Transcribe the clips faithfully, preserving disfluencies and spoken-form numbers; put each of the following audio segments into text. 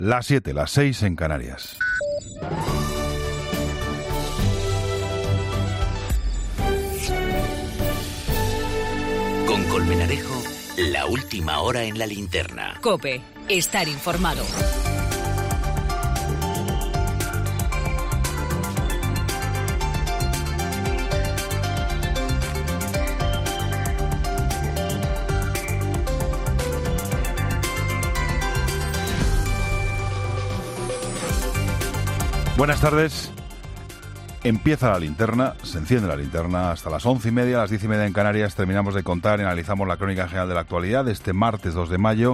Las siete, las seis en Canarias. Con Colmenarejo, la última hora en la linterna. COPE, estar informado. Buenas tardes. Empieza la linterna, se enciende la linterna hasta las once y media, a las diez y media en Canarias. Terminamos de contar y analizamos la crónica general de la actualidad de este martes dos de mayo,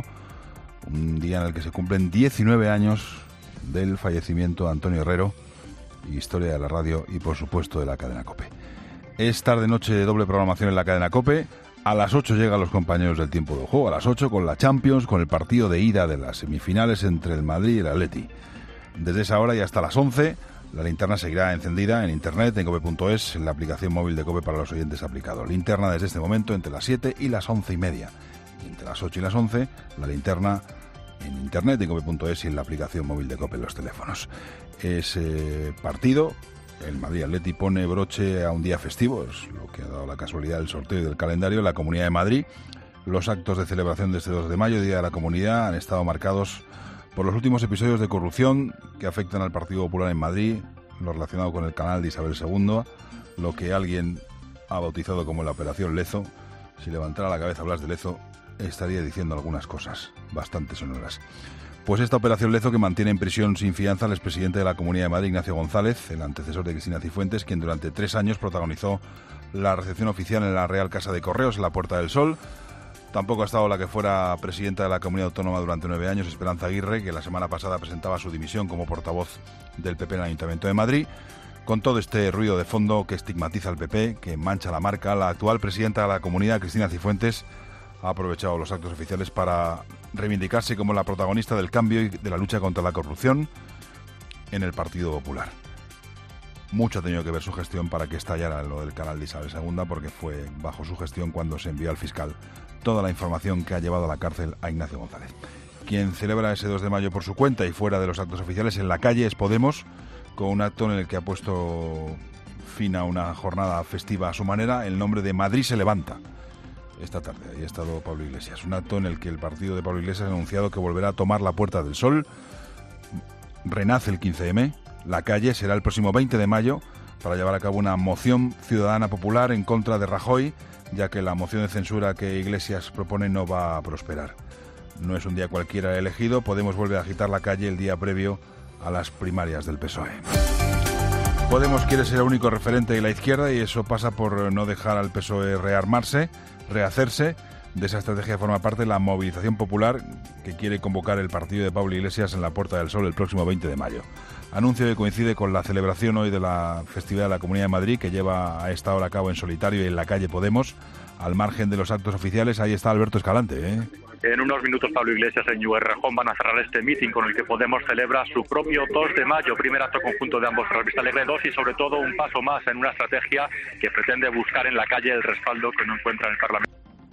un día en el que se cumplen diecinueve años del fallecimiento de Antonio Herrero, historia de la radio y por supuesto de la cadena COPE. Es tarde-noche de doble programación en la cadena COPE. A las ocho llegan los compañeros del tiempo de juego, a las ocho con la Champions, con el partido de ida de las semifinales entre el Madrid y el Atleti. Desde esa hora y hasta las once, la linterna seguirá encendida en internet, en cope punto es, en la aplicación móvil de COPE para los oyentes aplicados. Linterna desde este momento entre las siete y las once y media. Y entre las ocho y las once, la linterna en internet, en cope punto es y en la aplicación móvil de COPE en los teléfonos. Ese partido, el Madrid Atleti, pone broche a un día festivo, es lo que ha dado la casualidad del sorteo y del calendario en la Comunidad de Madrid. Los actos de celebración de este dos de mayo, Día de la Comunidad, han estado marcados por los últimos episodios de corrupción que afectan al Partido Popular en Madrid, lo relacionado con el canal de Isabel segunda, lo que alguien ha bautizado como la Operación Lezo. Si levantara la cabeza Blas de Lezo, estaría diciendo algunas cosas bastante sonoras. Pues esta Operación Lezo, que mantiene en prisión sin fianza al expresidente de la Comunidad de Madrid, Ignacio González, el antecesor de Cristina Cifuentes, quien durante tres años protagonizó la recepción oficial en la Real Casa de Correos, en la Puerta del Sol. Tampoco ha estado la que fuera presidenta de la Comunidad Autónoma durante nueve años, Esperanza Aguirre, que la semana pasada presentaba su dimisión como portavoz del P P en el Ayuntamiento de Madrid. Con todo este ruido de fondo que estigmatiza al P P, que mancha la marca, la actual presidenta de la Comunidad, Cristina Cifuentes, ha aprovechado los actos oficiales para reivindicarse como la protagonista del cambio y de la lucha contra la corrupción en el Partido Popular. Mucho ha tenido que ver su gestión para que estallara lo del canal de Isabel segunda, porque fue bajo su gestión cuando se envió al fiscal toda la información que ha llevado a la cárcel a Ignacio González. Quien celebra ese dos de mayo por su cuenta y fuera de los actos oficiales en la calle es Podemos, con un acto en el que ha puesto fin a una jornada festiva a su manera, el nombre de Madrid se levanta. Esta tarde ahí ha estado Pablo Iglesias, un acto en el que el partido de Pablo Iglesias ha anunciado que volverá a tomar la Puerta del Sol. Renace el quince eme, la calle será el próximo veinte de mayo para llevar a cabo una moción ciudadana popular en contra de Rajoy, ya que la moción de censura que Iglesias propone no va a prosperar. No es un día cualquiera elegido, Podemos vuelve a agitar la calle el día previo a las primarias del P S O E. Podemos quiere ser el único referente de la izquierda y eso pasa por no dejar al P S O E rearmarse, rehacerse. De esa estrategia forma parte la movilización popular que quiere convocar el partido de Pablo Iglesias en la Puerta del Sol el próximo veinte de mayo. Anuncio que coincide con la celebración hoy de la festividad de la Comunidad de Madrid, que lleva a esta hora a cabo en solitario y en la calle Podemos. Al margen de los actos oficiales, ahí está Alberto Escalante, ¿eh? En unos minutos Pablo Iglesias y Ñugue Rejón van a cerrar este mitin con el que Podemos celebra su propio dos de mayo, primer acto conjunto de ambos tras Vista Alegre dos y sobre todo un paso más en una estrategia que pretende buscar en la calle el respaldo que no encuentra en el Parlamento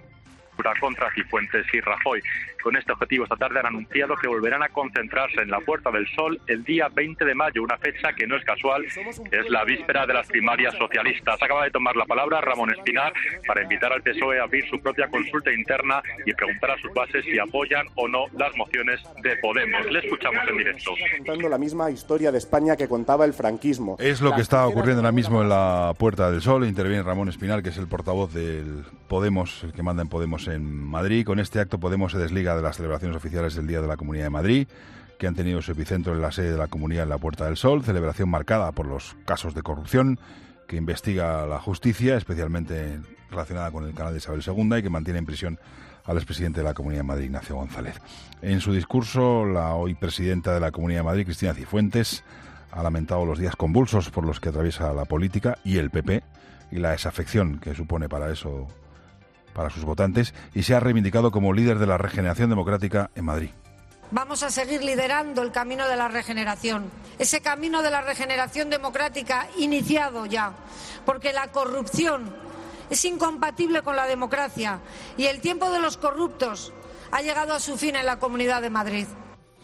contra Cifuentes y Rajoy. Con este objetivo esta tarde han anunciado que volverán a concentrarse en la Puerta del Sol el día veinte de mayo, una fecha que no es casual, es la víspera de las primarias socialistas. Acaba de tomar la palabra Ramón Espinar para invitar al P S O E a abrir su propia consulta interna y preguntar a sus bases si apoyan o no las mociones de Podemos. Le escuchamos en directo. Contando la misma historia de España que contaba el franquismo. Es lo que está ocurriendo ahora mismo en la Puerta del Sol. Interviene Ramón Espinar, que es el portavoz del Podemos, el que manda en Podemos en Madrid. Con este acto Podemos se desliga de las celebraciones oficiales del Día de la Comunidad de Madrid, que han tenido su epicentro en la sede de la Comunidad en la Puerta del Sol, celebración marcada por los casos de corrupción que investiga la justicia, especialmente relacionada con el canal de Isabel segunda, y que mantiene en prisión al expresidente de la Comunidad de Madrid, Ignacio González. En su discurso, la hoy presidenta de la Comunidad de Madrid, Cristina Cifuentes, ha lamentado los días convulsos por los que atraviesa la política y el P P, y la desafección que supone para eso, para sus votantes, y se ha reivindicado como líder de la regeneración democrática en Madrid. Vamos a seguir liderando el camino de la regeneración, ese camino de la regeneración democrática iniciado ya, porque la corrupción es incompatible con la democracia y el tiempo de los corruptos ha llegado a su fin en la Comunidad de Madrid.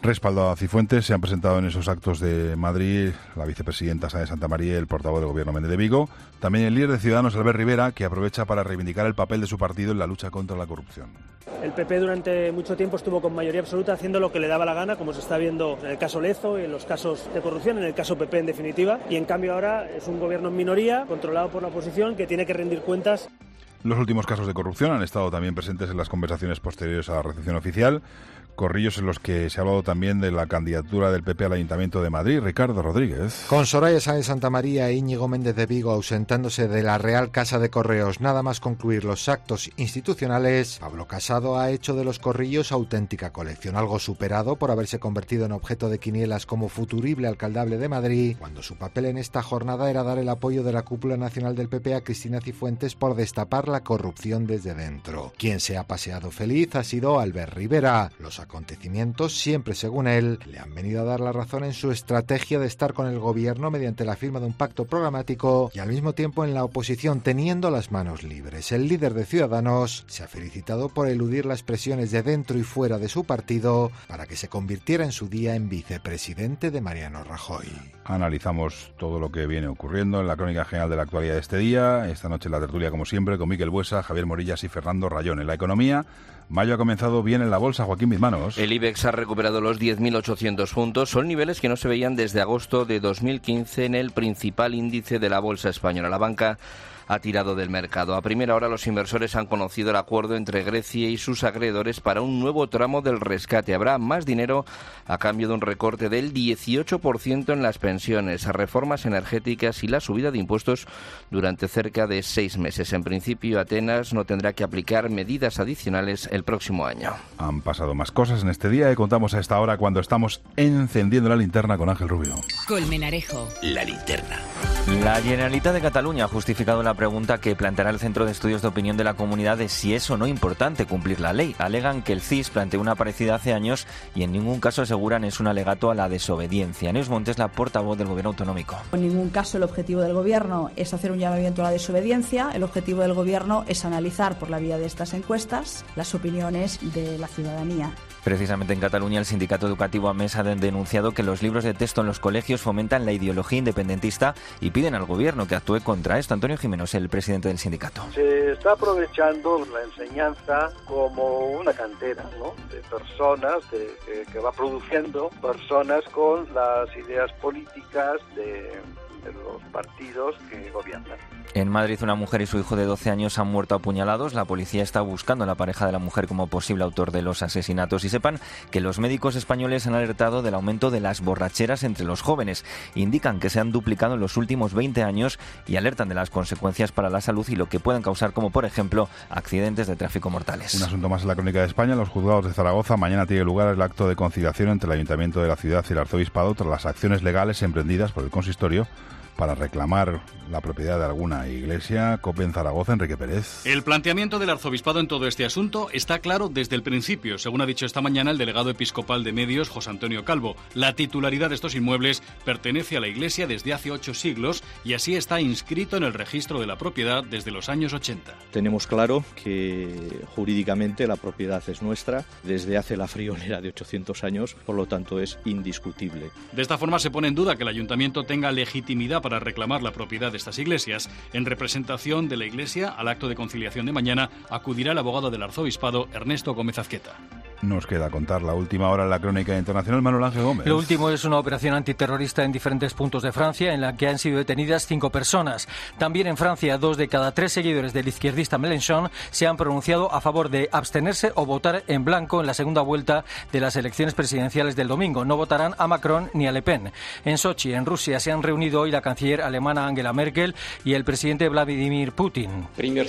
respaldado a Cifuentes. Se han presentado en esos actos de Madrid la vicepresidenta Sáenz de Santamaría y el portavoz del Gobierno Méndez de Vigo. También el líder de Ciudadanos, Albert Rivera, que aprovecha para reivindicar el papel de su partido en la lucha contra la corrupción. El P P durante mucho tiempo estuvo con mayoría absoluta haciendo lo que le daba la gana, como se está viendo en el caso Lezo y en los casos de corrupción, en el caso P P en definitiva. Y en cambio ahora es un gobierno en minoría, controlado por la oposición, que tiene que rendir cuentas. Los últimos casos de corrupción han estado también presentes en las conversaciones posteriores a la recepción oficial. Corrillos en los que se ha hablado también de la candidatura del P P al Ayuntamiento de Madrid. Ricardo Rodríguez. Con Soraya Sáenz de Santamaría e Íñigo Méndez de Vigo ausentándose de la Real Casa de Correos nada más concluir los actos institucionales, Pablo Casado ha hecho de los Corrillos auténtica colección, algo superado por haberse convertido en objeto de quinielas como futurible alcaldable de Madrid, cuando su papel en esta jornada era dar el apoyo de la cúpula nacional del P P a Cristina Cifuentes por destapar la corrupción desde dentro. Quien se ha paseado feliz ha sido Albert Rivera. Los acontecimientos, siempre según él, le han venido a dar la razón en su estrategia de estar con el gobierno mediante la firma de un pacto programático y al mismo tiempo en la oposición, teniendo las manos libres. El líder de Ciudadanos se ha felicitado por eludir las presiones de dentro y fuera de su partido para que se convirtiera en su día en vicepresidente de Mariano Rajoy. Analizamos todo lo que viene ocurriendo en la crónica general de la actualidad de este día. Esta noche en la tertulia, como siempre, con Miquel Buesa, Javier Morillas y Fernando Rayón. En la economía, mayo ha comenzado bien en la bolsa. Joaquín Bizmanos. El IBEX ha recuperado los diez mil ochocientos puntos. Son niveles que no se veían desde agosto de dos mil quince en el principal índice de la bolsa española. La banca ha tirado del mercado. A primera hora los inversores han conocido el acuerdo entre Grecia y sus acreedores para un nuevo tramo del rescate. Habrá más dinero a cambio de un recorte del dieciocho por ciento en las pensiones, reformas energéticas y la subida de impuestos durante cerca de seis meses. En principio, Atenas no tendrá que aplicar medidas adicionales el próximo año. Han pasado más cosas en este día y contamos a esta hora cuando estamos encendiendo la linterna con Ángel Rubio. Colmenarejo. La linterna. La Generalitat de Cataluña ha justificado la pregunta que planteará el Centro de Estudios de Opinión de la Comunidad de si es o no importante cumplir la ley. Alegan que el C I S planteó una parecida hace años y en ningún caso aseguran es un alegato a la desobediencia. Neus Montes, la portavoz del Gobierno autonómico. En ningún caso el objetivo del Gobierno es hacer un llamamiento a la desobediencia. El objetivo del Gobierno es analizar por la vía de estas encuestas las opiniones de la ciudadanía. Precisamente en Cataluña el sindicato educativo AMES ha denunciado que los libros de texto en los colegios fomentan la ideología independentista y piden al gobierno que actúe contra esto. Antonio Jiménez, el presidente del sindicato. Se está aprovechando la enseñanza como una cantera, ¿no?, de personas de, que, que va produciendo personas con las ideas políticas de, de los partidos que gobiernan. En Madrid, una mujer y su hijo de doce años han muerto apuñalados. La policía está buscando a la pareja de la mujer como posible autor de los asesinatos. Y sepan que los médicos españoles han alertado del aumento de las borracheras entre los jóvenes. Indican que se han duplicado en los últimos veinte años y alertan de las consecuencias para la salud y lo que pueden causar, como por ejemplo, accidentes de tráfico mortales. Un asunto más en la crónica de España. En los juzgados de Zaragoza mañana tiene lugar el acto de conciliación entre el Ayuntamiento de la ciudad y el Arzobispado tras las acciones legales emprendidas por el consistorio para reclamar la propiedad de alguna iglesia. COPE en Zaragoza, Enrique Pérez. El planteamiento del arzobispado en todo este asunto está claro desde el principio, según ha dicho esta mañana el delegado episcopal de Medios, José Antonio Calvo. La titularidad de estos inmuebles pertenece a la iglesia desde hace ocho siglos y así está inscrito en el registro de la propiedad desde los años ochenta. Tenemos claro que jurídicamente la propiedad es nuestra desde hace la friolera de ochocientos años, por lo tanto es indiscutible. De esta forma se pone en duda que el ayuntamiento tenga legitimidad para reclamar la propiedad de estas iglesias. En representación de la iglesia, al acto de conciliación de mañana, acudirá el abogado del arzobispado, Ernesto Gómez Azqueta. Nos queda contar la última hora en la crónica internacional. Manuel Ángel Gómez. Lo último es una operación antiterrorista en diferentes puntos de Francia en la que han sido detenidas cinco personas. También en Francia, dos de cada tres seguidores del izquierdista Mélenchon se han pronunciado a favor de abstenerse o votar en blanco en la segunda vuelta de las elecciones presidenciales del domingo. No votarán a Macron ni a Le Pen. En Sochi, en Rusia, se han reunido hoy la canciller alemana Angela Merkel y el presidente Vladimir Putin.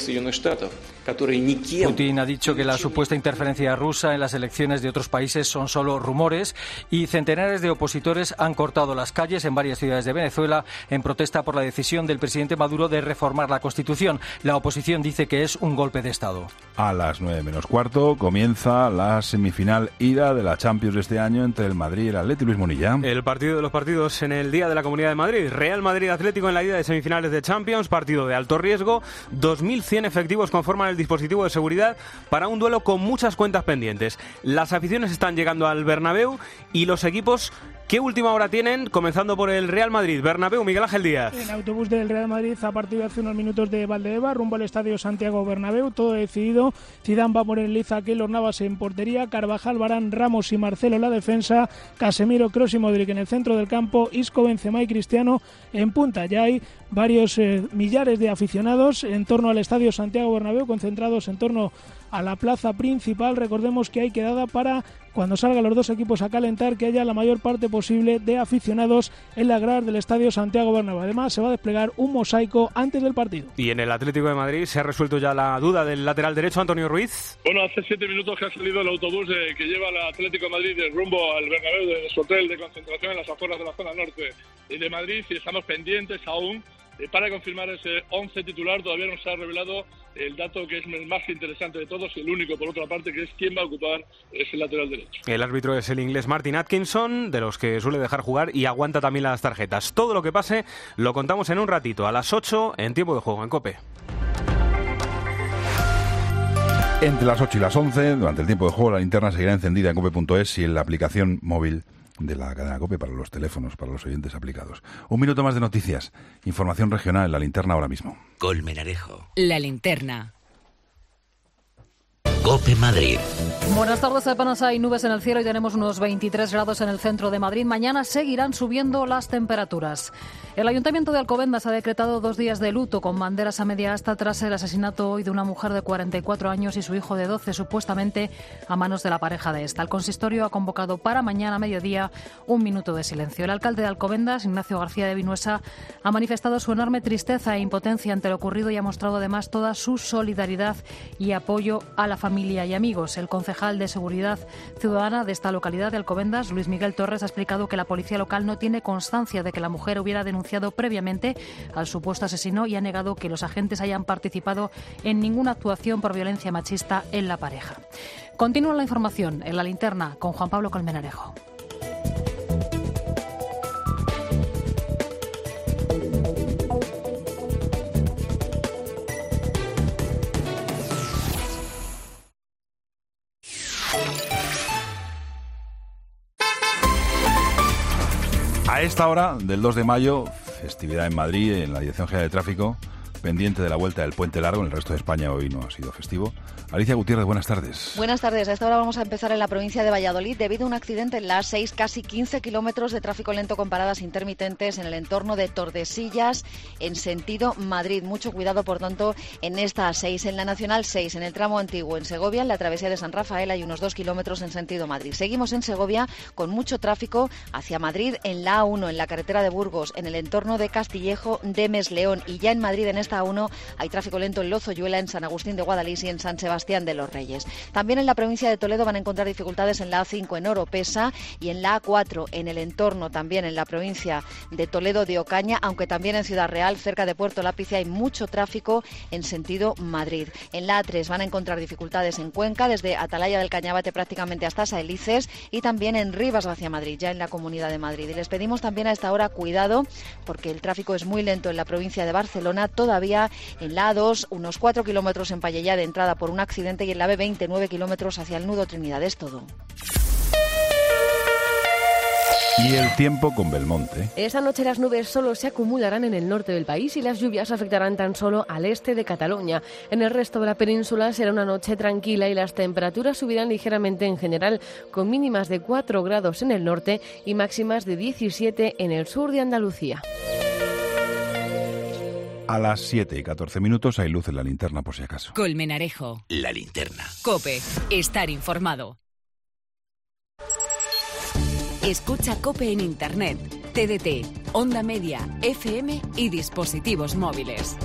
Putin ha dicho que la supuesta interferencia rusa en las elecciones de otros países son solo rumores y centenares de opositores han cortado las calles en varias ciudades de Venezuela en protesta por la decisión del presidente Maduro de reformar la Constitución. La oposición dice que es un golpe de Estado. A las nueve menos cuarto comienza la semifinal ida de la Champions de este año entre el Madrid y el Atleti. Luis Munilla. El partido de los partidos en el día de la Comunidad de Madrid. Real Madrid Atlético en la ida de semifinales de Champions, partido de alto riesgo. dos mil cien efectivos conforman el dispositivo de seguridad para un duelo con muchas cuentas pendientes. Las aficiones están llegando al Bernabéu y los equipos, ¿qué última hora tienen? Comenzando por el Real Madrid. Bernabéu, Miguel Ángel Díaz. El autobús del Real Madrid ha partido hace unos minutos de Valdebeba rumbo al estadio Santiago Bernabéu. Todo decidido. Zidane va a poner en liza a Keylor Navas en portería, Carvajal, Varane, Ramos y Marcelo en la defensa, Casemiro, Kroos y Modric en el centro del campo, Isco, Benzema y Cristiano en punta. Ya hay varios eh, millares de aficionados en torno al estadio Santiago Bernabéu, concentrados en torno a la plaza principal. Recordemos que hay quedada para, cuando salgan los dos equipos a calentar, que haya la mayor parte posible de aficionados en la grada del estadio Santiago Bernabéu. Además, se va a desplegar un mosaico antes del partido. Y en el Atlético de Madrid se ha resuelto ya la duda del lateral derecho, Antonio Ruiz. Bueno, hace siete minutos que ha salido el autobús de, que lleva al Atlético de Madrid de rumbo al Bernabéu, de su hotel de concentración en las afueras de la zona norte de Madrid, y estamos pendientes aún eh, para confirmar ese once titular. Todavía no se ha revelado el dato que es el más interesante de todos y el único, por otra parte, que es quién va a ocupar ese lateral derecho. El árbitro es el inglés Martin Atkinson, de los que suele dejar jugar y aguanta también las tarjetas. Todo lo que pase lo contamos en un ratito, a las ocho, en Tiempo de Juego, en COPE. Entre las ocho y las once, durante el tiempo de juego, la linterna seguirá encendida en cope punto es y en la aplicación móvil de la cadena COPE para los teléfonos, para los oyentes aplicados. Un minuto más de noticias. Información regional en la linterna ahora mismo. Colmenarejo. La linterna. COPE Madrid. Buenas tardes, apenas hay nubes en el cielo y tenemos unos veintitrés grados en el centro de Madrid. Mañana seguirán subiendo las temperaturas. El Ayuntamiento de Alcobendas ha decretado dos días de luto con banderas a media asta tras el asesinato hoy de una mujer de cuarenta y cuatro años y su hijo de doce, supuestamente a manos de la pareja de esta. El consistorio ha convocado para mañana a mediodía un minuto de silencio. El alcalde de Alcobendas, Ignacio García de Vinuesa, ha manifestado su enorme tristeza e impotencia ante lo ocurrido y ha mostrado además toda su solidaridad y apoyo a la familia y amigos. El concejal de Seguridad Ciudadana de esta localidad de Alcobendas, Luis Miguel Torres, ha explicado que la policía local no tiene constancia de que la mujer hubiera denunciado previamente al supuesto asesino y ha negado que los agentes hayan participado en ninguna actuación por violencia machista en la pareja. Continúa la información en la linterna con Juan Pablo Colmenarejo. A esta hora del dos de mayo, festividad en Madrid, en la Dirección General de Tráfico, pendiente de la vuelta del Puente Largo. En el resto de España hoy no ha sido festivo. Alicia Gutiérrez, buenas tardes. Buenas tardes. A esta hora vamos a empezar en la provincia de Valladolid debido a un accidente en la A seis, casi quince kilómetros de tráfico lento con paradas intermitentes en el entorno de Tordesillas en sentido Madrid. Mucho cuidado, por tanto, en esta A seis. En la Nacional seis, en el tramo antiguo, en Segovia, en la travesía de San Rafael, hay unos dos kilómetros en sentido Madrid. Seguimos en Segovia con mucho tráfico hacia Madrid en la A uno, en la carretera de Burgos, en el entorno de Castillejo de Mesleón. Y ya en Madrid, en esta A uno, hay tráfico lento en Lozoyuela, en San Agustín de Guadalís y en San Sebastián de los Reyes. También en la provincia de Toledo van a encontrar dificultades en la A cinco en Oropesa y en la A cuatro en el entorno, también en la provincia de Toledo de Ocaña, aunque también en Ciudad Real, cerca de Puerto Lápice, hay mucho tráfico en sentido Madrid. En la A tres van a encontrar dificultades en Cuenca, desde Atalaya del Cañabate prácticamente hasta Saelices, y también en Rivas hacia Madrid, ya en la Comunidad de Madrid. Y les pedimos también a esta hora cuidado, porque el tráfico es muy lento en la provincia de Barcelona, todavía en la A dos, unos cuatro kilómetros en Pallellá de entrada por un accidente, y en la B veinte, nueve kilómetros hacia el nudo Trinidad. Es todo. Y el tiempo con Belmonte. Esta noche las nubes solo se acumularán en el norte del país y las lluvias afectarán tan solo al este de Cataluña. En el resto de la península será una noche tranquila y las temperaturas subirán ligeramente en general, con mínimas de cuatro grados en el norte y máximas de diecisiete en el sur de Andalucía. A las siete y catorce minutos hay luz en la linterna, por si acaso. Colmenarejo. La linterna. COPE. Estar informado. Escucha COPE en Internet, T D T, Onda Media, F M y dispositivos móviles.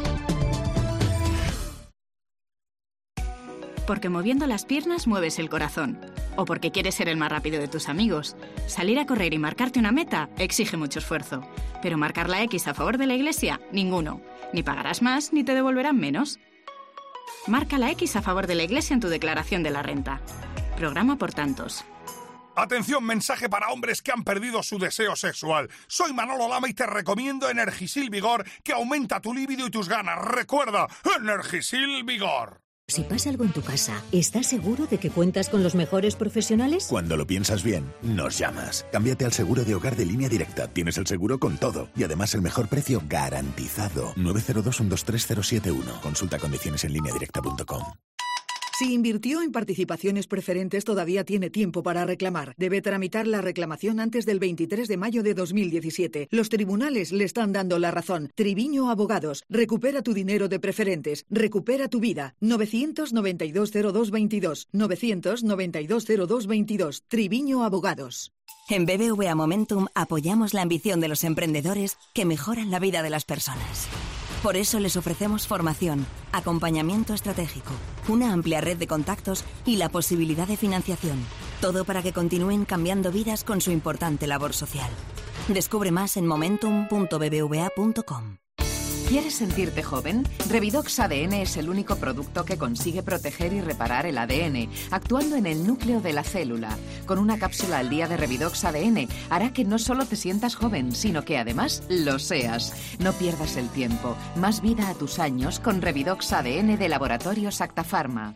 Porque moviendo las piernas mueves el corazón. O porque quieres ser el más rápido de tus amigos. Salir a correr y marcarte una meta exige mucho esfuerzo. Pero marcar la X a favor de la Iglesia, ninguno. Ni pagarás más ni te devolverán menos. Marca la X a favor de la Iglesia en tu declaración de la renta. Programa por tantos. Atención, mensaje para hombres que han perdido su deseo sexual. Soy Manolo Lama y te recomiendo Energisil Vigor, que aumenta tu libido y tus ganas. Recuerda, Energisil Vigor. Si pasa algo en tu casa, ¿estás seguro de que cuentas con los mejores profesionales? Cuando lo piensas bien, nos llamas. Cámbiate al seguro de hogar de Línea Directa. Tienes el seguro con todo. Y además el mejor precio garantizado. nueve cero dos, uno dos tres cero siete uno. Consulta condiciones en línea directa punto com. Si invirtió en participaciones preferentes, todavía tiene tiempo para reclamar. Debe tramitar la reclamación antes del veintitrés de mayo de dos mil diecisiete. Los tribunales le están dando la razón. Triviño Abogados. Recupera tu dinero de preferentes. Recupera tu vida. novecientos noventa y dos cero dos veintidós. novecientos noventa y dos cero dos veintidós. Triviño Abogados. En B B V A Momentum apoyamos la ambición de los emprendedores que mejoran la vida de las personas. Por eso les ofrecemos formación, acompañamiento estratégico, una amplia red de contactos y la posibilidad de financiación. Todo para que continúen cambiando vidas con su importante labor social. Descubre más en momentum punto b b v a punto com. ¿Quieres sentirte joven? Revidox A D N es el único producto que consigue proteger y reparar el A D N, actuando en el núcleo de la célula. Con una cápsula al día de Revidox A D N hará que no solo te sientas joven, sino que además lo seas. No pierdas el tiempo. Más vida a tus años con Revidox A D N de Laboratorios Acta Pharma.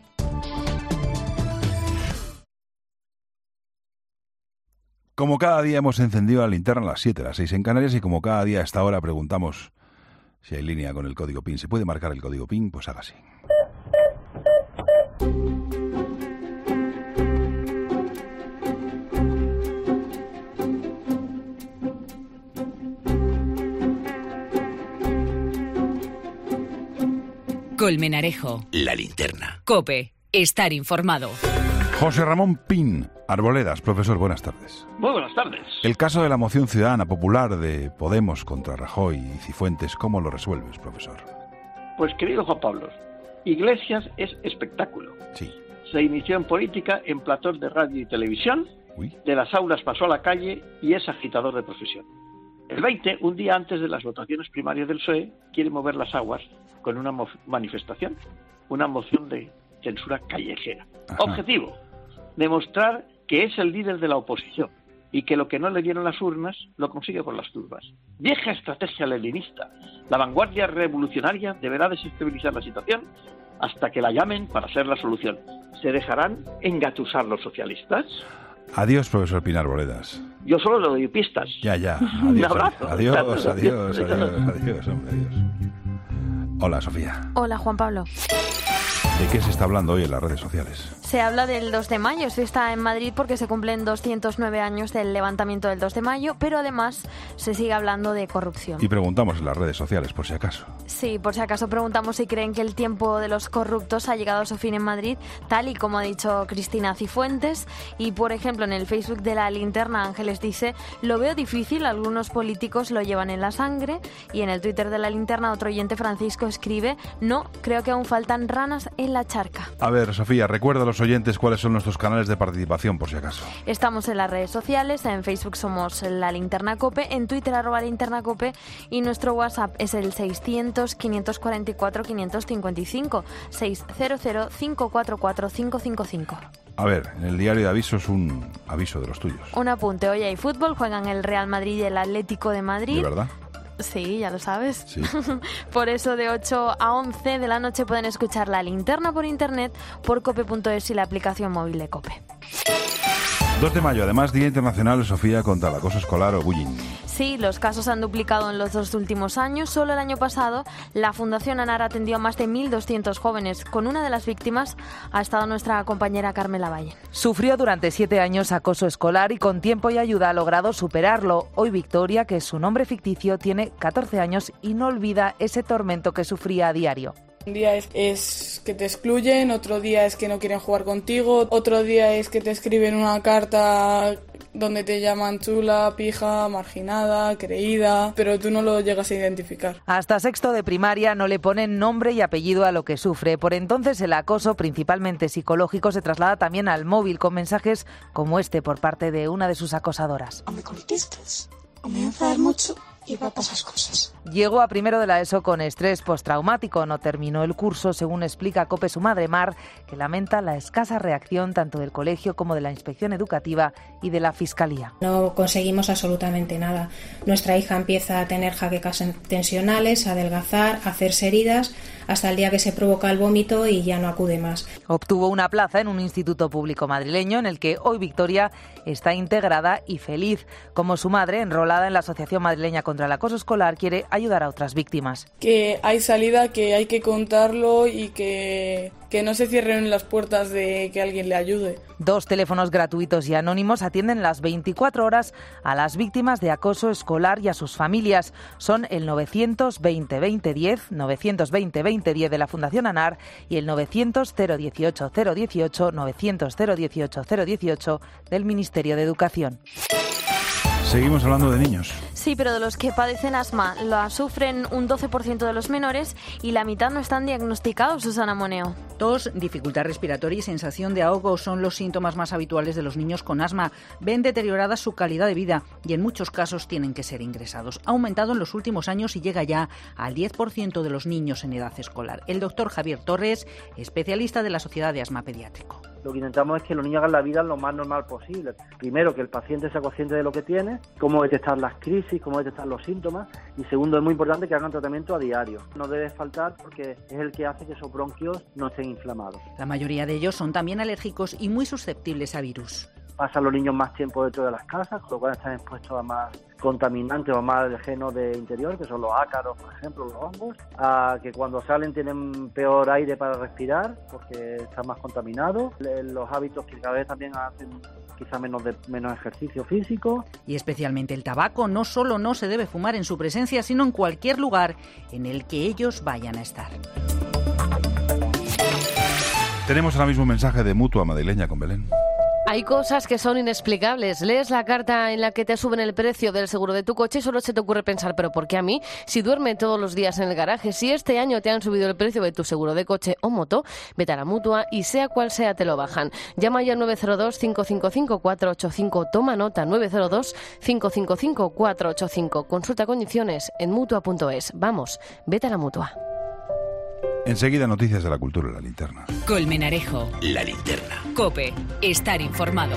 Como cada día hemos encendido la linterna a las siete, a las seis en Canarias, y como cada día a esta hora preguntamos si hay línea con el código PIN. ¿Se puede marcar el código PIN? Pues haga así. Colmenarejo. La linterna. COPE. Estar informado. José Ramón Pin Arboledas, profesor, buenas tardes. Muy buenas tardes. El caso de la moción ciudadana popular de Podemos contra Rajoy y Cifuentes, ¿cómo lo resuelves, profesor? Pues, querido Juan Pablo, Iglesias es espectáculo. Sí. Se inició en política en platós de radio y televisión, Uy. de las aulas pasó a la calle y es agitador de profesión. El veinte, un día antes de las votaciones primarias del P S O E, quiere mover las aguas con una mo- manifestación, una moción de censura callejera. Ajá. Objetivo: demostrar que es el líder de la oposición y que lo que no le dieron las urnas lo consigue por las turbas. Vieja estrategia leninista. La vanguardia revolucionaria deberá desestabilizar la situación hasta que la llamen para ser la solución. ¿Se dejarán engatusar los socialistas? Adiós, profesor Pinar Arboledas. Yo solo le doy pistas. Ya, ya. Adiós, Un abrazo. Adiós, adiós, adiós, adiós, adiós, hombre, adiós. Hola, Sofía. Hola, Juan Pablo. ¿De qué se está hablando hoy en las redes sociales? Se habla del dos de mayo, esto está en Madrid porque se cumplen doscientos nueve años del levantamiento del dos de mayo, pero además se sigue hablando de corrupción. Y preguntamos en las redes sociales, por si acaso. Sí, por si acaso preguntamos si creen que el tiempo de los corruptos ha llegado a su fin en Madrid, tal y como ha dicho Cristina Cifuentes. Y, por ejemplo, en el Facebook de La Linterna, Ángeles dice: lo veo difícil, algunos políticos lo llevan en la sangre. Y en el Twitter de La Linterna, otro oyente, Francisco, escribe: no, creo que aún faltan ranas en la charca. A ver, Sofía, recuerda a los oyentes cuáles son nuestros canales de participación, por si acaso. Estamos en las redes sociales, en Facebook somos La Linterna COPE, en Twitter arroba Linterna COPE, y nuestro WhatsApp es el seiscientos, quinientos cuarenta y cuatro, quinientos cincuenta y cinco, seiscientos, cinco cuatro cuatro, cinco cinco cinco. A ver, en el diario de avisos un aviso de los tuyos. Un apunte, hoy hay fútbol, juegan el Real Madrid y el Atlético de Madrid. ¿De verdad? Sí, ya lo sabes. Sí. Por eso de ocho a once de la noche pueden escuchar La Linterna por internet, por cope punto es y la aplicación móvil de COPE. dos de mayo, además, Día Internacional, Sofía, contra el acoso escolar o bullying. Sí, los casos han duplicado en los dos últimos años. Solo el año pasado, la Fundación ANAR atendió a más de mil doscientos jóvenes. Con una de las víctimas ha estado nuestra compañera Carmela Valle. Sufrió durante siete años acoso escolar y con tiempo y ayuda ha logrado superarlo. Hoy Victoria, que es su nombre ficticio, tiene catorce años y no olvida ese tormento que sufría a diario. Un día es, es que te excluyen, otro día es que no quieren jugar contigo, otro día es que te escriben una carta donde te llaman chula, pija, marginada, creída, pero tú no lo llegas a identificar. Hasta sexto de primaria no le ponen nombre y apellido a lo que sufre. Por entonces el acoso, principalmente psicológico, se traslada también al móvil con mensajes como este por parte de una de sus acosadoras. O me contestas, o me enfadas mucho, iba a pasar cosas. Llegó a primero de la ESO con estrés postraumático. No terminó el curso, según explica COPE su madre Mar, que lamenta la escasa reacción tanto del colegio como de la inspección educativa y de la fiscalía. No conseguimos absolutamente nada. Nuestra hija empieza a tener jaquecas tensionales, a adelgazar, a hacerse heridas, hasta el día que se provoca el vómito y ya no acude más. Obtuvo una plaza en un instituto público madrileño en el que hoy Victoria está integrada y feliz. Como su madre, enrolada en la Asociación Madrileña contra el Acoso Escolar, quiere ayudar a otras víctimas. Que hay salida, que hay que contarlo y que, que no se cierren las puertas de que alguien le ayude. Dos teléfonos gratuitos y anónimos atienden las veinticuatro horas a las víctimas de acoso escolar y a sus familias. Son el novecientos veinte veinte diez, novecientos veinte veinte diez de la Fundación ANAR y el novecientos cero dieciocho cero dieciocho, novecientos cero dieciocho cero dieciocho del Ministerio de Educación. Seguimos hablando de niños. Sí, pero de los que padecen asma lo sufren un doce por ciento de los menores y la mitad no están diagnosticados, Susana Moneo. Tos, dificultad respiratoria y sensación de ahogo son los síntomas más habituales de los niños con asma. Ven deteriorada su calidad de vida y en muchos casos tienen que ser ingresados. Ha aumentado en los últimos años y llega ya al diez por ciento de los niños en edad escolar. El doctor Javier Torres, especialista de la Sociedad de Asma Pediátrico. Lo que intentamos es que los niños hagan la vida lo más normal posible. Primero, que el paciente sea consciente de lo que tiene, cómo detectar las crisis, cómo detectar los síntomas. Y segundo, es muy importante que hagan tratamiento a diario. No debe faltar porque es el que hace que esos bronquios no estén inflamados. La mayoría de ellos son también alérgicos y muy susceptibles a virus. Pasan los niños más tiempo dentro de las casas, con lo cual están expuestos a más contaminantes o más alergenos de interior, que son los ácaros, por ejemplo, los hongos, a que cuando salen tienen peor aire para respirar porque están más contaminados, los hábitos que cada vez también hacen quizá menos, de, menos ejercicio físico. Y especialmente el tabaco no solo no se debe fumar en su presencia, sino en cualquier lugar en el que ellos vayan a estar. Tenemos ahora mismo un mensaje de Mutua Madrileña con Belén. Hay cosas que son inexplicables. Lees la carta en la que te suben el precio del seguro de tu coche y solo se te ocurre pensar, ¿pero por qué a mí? Si duerme todos los días en el garaje, si este año te han subido el precio de tu seguro de coche o moto, vete a la Mutua y sea cual sea te lo bajan. Llama ya al nueve cero dos, cinco cinco cinco, cuatro ocho cinco. Toma nota, nueve cero dos, cinco cinco cinco, cuatro ocho cinco. Consulta condiciones en mutua punto es. Vamos, vete a la Mutua. Enseguida noticias de la cultura en la linterna. Colmenarejo. La linterna. COPE. Estar informado.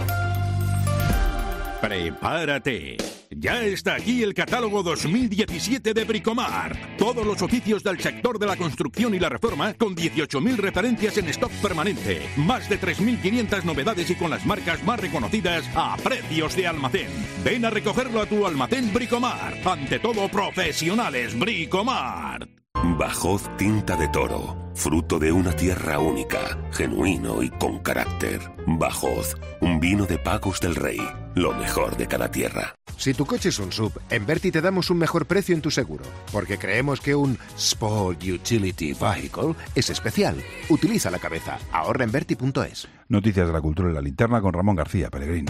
Prepárate. Ya está aquí el catálogo dos mil diecisiete de Bricomar. Todos los oficios del sector de la construcción y la reforma con dieciocho mil referencias en stock permanente. Más de tres mil quinientas novedades y con las marcas más reconocidas a precios de almacén. Ven a recogerlo a tu almacén Bricomar. Ante todo, profesionales Bricomar. Bajoz Tinta de Toro, fruto de una tierra única, genuino y con carácter. Bajoz, un vino de Pagos del Rey, lo mejor de cada tierra. Si tu coche es un S U V, en Verti te damos un mejor precio en tu seguro, porque creemos que un Sport Utility Vehicle es especial. Utiliza la cabeza. Ahorra en verti punto es. Noticias de la cultura en la linterna con Ramón García Pellegrino.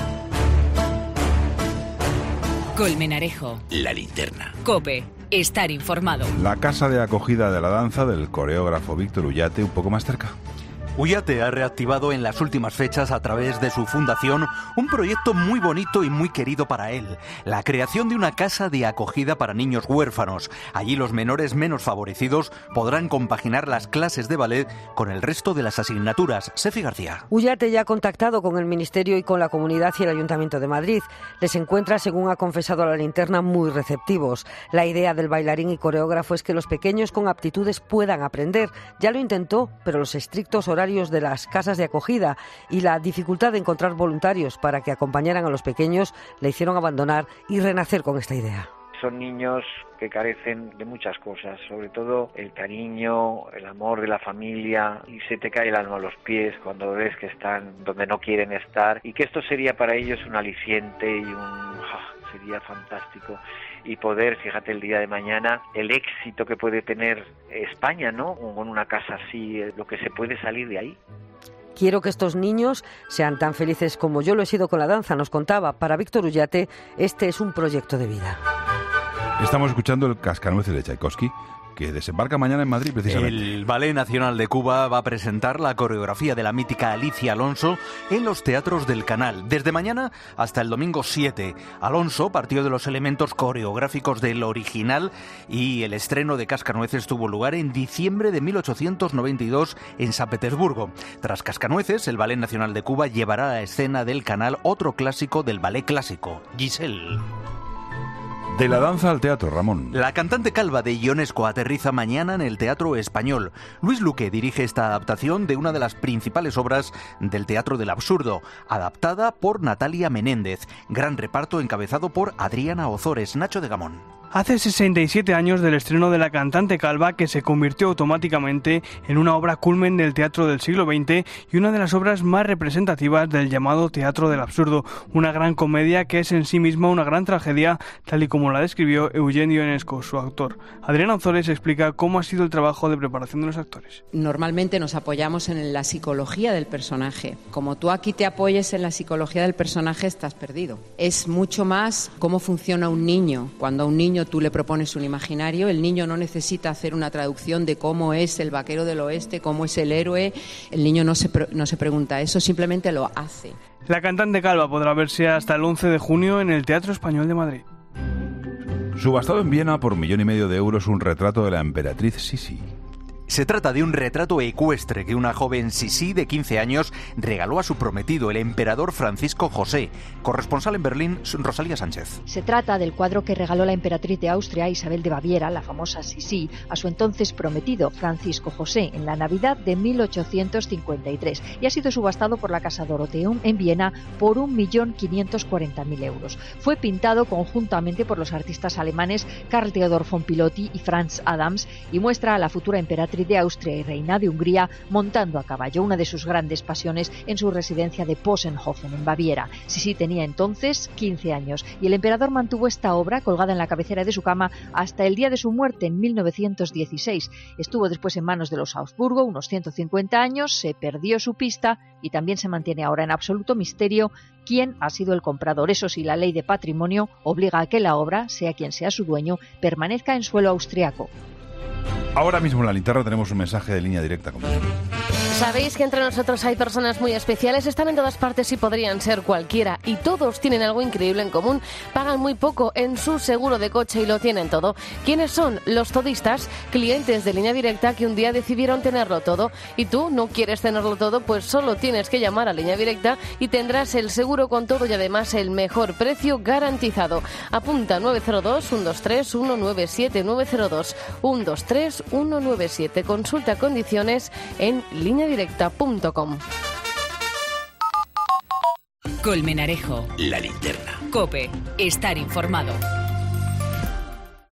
Colmenarejo. La linterna. COPE. Estar informado. La casa de acogida de la danza del coreógrafo Víctor Ullate un poco más cerca. Ullate ha reactivado en las últimas fechas a través de su fundación un proyecto muy bonito y muy querido para él, la creación de una casa de acogida para niños huérfanos. Allí los menores menos favorecidos podrán compaginar las clases de ballet con el resto de las asignaturas. Sefi García. Ullate ya ha contactado con el Ministerio y con la Comunidad y el Ayuntamiento de Madrid. Les encuentra, según ha confesado a la linterna, muy receptivos. La idea del bailarín y coreógrafo es que los pequeños con aptitudes puedan aprender. Ya lo intentó, pero los estrictos horarios de las casas de acogida y la dificultad de encontrar voluntarios para que acompañaran a los pequeños le hicieron abandonar y renacer con esta idea. Son niños que carecen de muchas cosas, sobre todo el cariño, el amor de la familia, y se te cae el alma a los pies cuando ves que están donde no quieren estar, y que esto sería para ellos un aliciente y un... Oh, sería fantástico. Y poder, fíjate, el día de mañana, el éxito que puede tener España, ¿no? Con una casa así, lo que se puede salir de ahí. Quiero que estos niños sean tan felices como yo lo he sido con la danza, nos contaba. Para Víctor Ullate, este es un proyecto de vida. Estamos escuchando el Cascanueces de Tchaikovsky, que desembarca mañana en Madrid precisamente. El Ballet Nacional de Cuba va a presentar la coreografía de la mítica Alicia Alonso en los teatros del Canal, desde mañana hasta el domingo siete. Alonso partió de los elementos coreográficos del original y el estreno de Cascanueces tuvo lugar en diciembre de mil ochocientos noventa y dos en San Petersburgo. Tras Cascanueces, el Ballet Nacional de Cuba llevará a la escena del Canal otro clásico del ballet clásico, Giselle. De la danza al teatro, Ramón. La cantante calva de Ionesco aterriza mañana en el Teatro Español. Luis Luque dirige esta adaptación de una de las principales obras del teatro del absurdo, adaptada por Natalia Menéndez. Gran reparto encabezado por Adriana Ozores. Nacho de Gamón. Hace sesenta y siete años del estreno de La cantante calva, que se convirtió automáticamente en una obra culmen del teatro del siglo veinte y una de las obras más representativas del llamado teatro del absurdo, una gran comedia que es en sí misma una gran tragedia, tal y como la describió Eugenio Ionesco, su autor. Adriana Ozores explica cómo ha sido el trabajo de preparación de los actores. Normalmente nos apoyamos en la psicología del personaje. Como tú aquí te apoyes en la psicología del personaje, estás perdido. Es mucho más cómo funciona un niño. Cuando a un niño tú le propones un imaginario, el niño no necesita hacer una traducción de cómo es el vaquero del oeste, cómo es el héroe. El niño no se, no se pregunta eso, simplemente lo hace. La cantante calva podrá verse hasta el once de junio en el Teatro Español de Madrid. Subastado en Viena por un millón y medio de euros un retrato de la emperatriz Sisi. Se trata de un retrato ecuestre que una joven Sisi de quince años regaló a su prometido, el emperador Francisco José. Corresponsal en Berlín, Rosalía Sánchez. Se trata del cuadro que regaló la emperatriz de Austria, Isabel de Baviera, la famosa Sisi, a su entonces prometido, Francisco José, en la Navidad de mil ochocientos cincuenta y tres, y ha sido subastado por la Casa Dorotheum en Viena por un millón quinientos cuarenta mil euros. Fue pintado conjuntamente por los artistas alemanes Karl Theodor von Piloty y Franz Adams y muestra a la futura emperatriz de Austria y reina de Hungría montando a caballo, una de sus grandes pasiones, en su residencia de Possenhofen, en Baviera. Sisi tenía entonces quince años y el emperador mantuvo esta obra colgada en la cabecera de su cama hasta el día de su muerte en mil novecientos dieciséis. Estuvo después en manos de los Habsburgo unos ciento cincuenta años, se perdió su pista y también se mantiene ahora en absoluto misterio quién ha sido el comprador. Eso sí, la ley de patrimonio obliga a que la obra, sea quien sea su dueño, permanezca en suelo austriaco. Ahora mismo en la linterna tenemos un mensaje de línea directa con nosotros. Sabéis que entre nosotros hay personas muy especiales, están en todas partes y podrían ser cualquiera, y todos tienen algo increíble en común. Pagan muy poco en su seguro de coche y lo tienen todo. ¿Quiénes son? Los todistas, clientes de Línea Directa que un día decidieron tenerlo todo. ¿Y tú no quieres tenerlo todo? Pues solo tienes que llamar a Línea Directa y tendrás el seguro con todo y además el mejor precio garantizado. Apunta nueve cero dos, uno dos tres, uno nueve siete, nueve cero dos, uno dos tres, uno nueve siete. Consulta condiciones en línea directa punto com. Colmenarejo. La linterna. COPE. Estar informado.